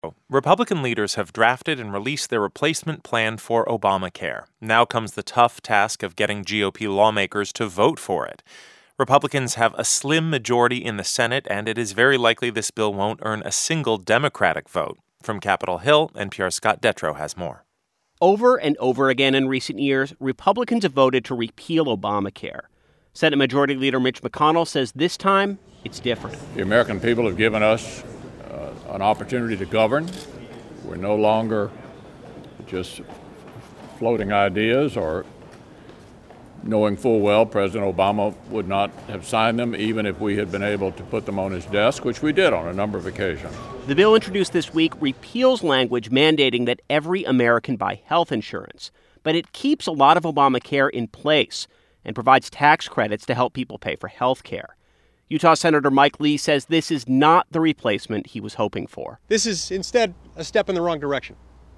Republican leaders have drafted and released their replacement plan for Obamacare. Now comes the tough task of getting GOP lawmakers to vote for it. Republicans have a slim majority in the Senate, and it is very likely this bill won't earn a single Democratic vote. From Capitol Hill, NPR's Scott Detrow has more. Over and over again in recent years, Republicans have voted to repeal Obamacare. Senate Majority Leader Mitch McConnell says this time it's different. The American people have given us an opportunity to govern. We're no longer just floating ideas or knowing full well President Obama would not have signed them even if we had been able to put them on his desk, which we did on a number of occasions. The bill introduced this week repeals language mandating that every American buy health insurance, but it keeps a lot of Obamacare in place and provides tax credits to help people pay for health care. Utah Senator Mike Lee says this is not the replacement he was hoping for. This is instead a step in the wrong direction.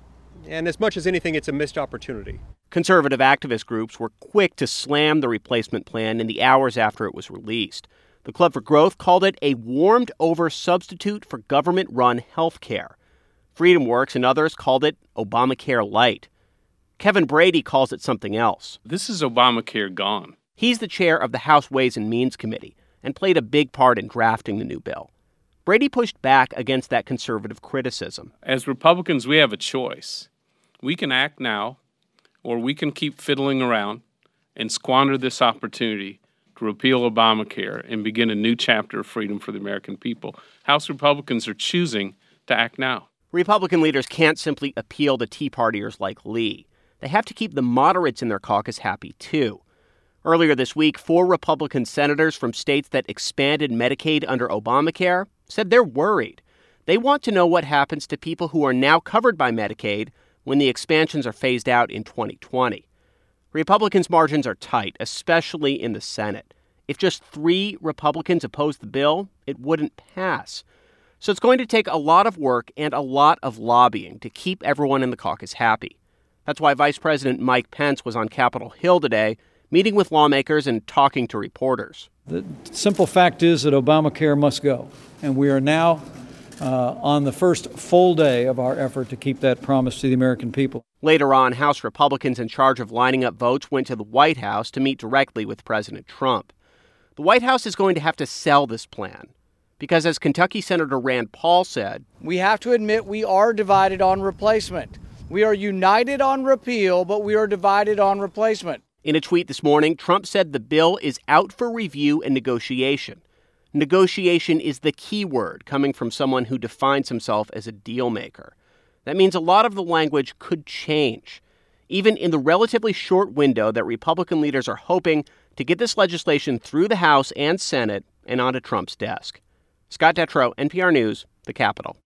And as much as anything, it's a missed opportunity. Conservative activist groups were quick to slam the replacement plan in the hours after it was released. The Club for Growth called it a warmed-over substitute for government-run health care. FreedomWorks and others called it Obamacare Light. Kevin Brady calls it something else. This is Obamacare gone. He's the chair of the House Ways and Means Committee and played a big part in drafting the new bill. Brady pushed back against that conservative criticism. As Republicans, we have a choice. We can act now, or we can keep fiddling around and squander this opportunity to repeal Obamacare and begin a new chapter of freedom for the American people. House Republicans are choosing to act now. Republican leaders can't simply appeal to Tea Partiers like Lee. They have to keep the moderates in their caucus happy, too. Earlier this week, 4 Republican senators from states that expanded Medicaid under Obamacare said they're worried. They want to know what happens to people who are now covered by Medicaid when the expansions are phased out in 2020. Republicans' margins are tight, especially in the Senate. If just 3 Republicans opposed the bill, it wouldn't pass. So it's going to take a lot of work and a lot of lobbying to keep everyone in the caucus happy. That's why Vice President Mike Pence was on Capitol Hill today, meeting with lawmakers and talking to reporters. The simple fact is that Obamacare must go, and we are now on the first full day of our effort to keep that promise to the American people. Later on, House Republicans in charge of lining up votes went to the White House to meet directly with President Trump. The White House is going to have to sell this plan because, as Kentucky Senator Rand Paul said, we have to admit we are divided on replacement. We are united on repeal, but we are divided on replacement. In a tweet this morning, Trump said the bill is out for review and negotiation. Negotiation is the key word coming from someone who defines himself as a deal maker. That means a lot of the language could change, even in the relatively short window that Republican leaders are hoping to get this legislation through the House and Senate and onto Trump's desk. Scott Detrow, NPR News, the Capitol.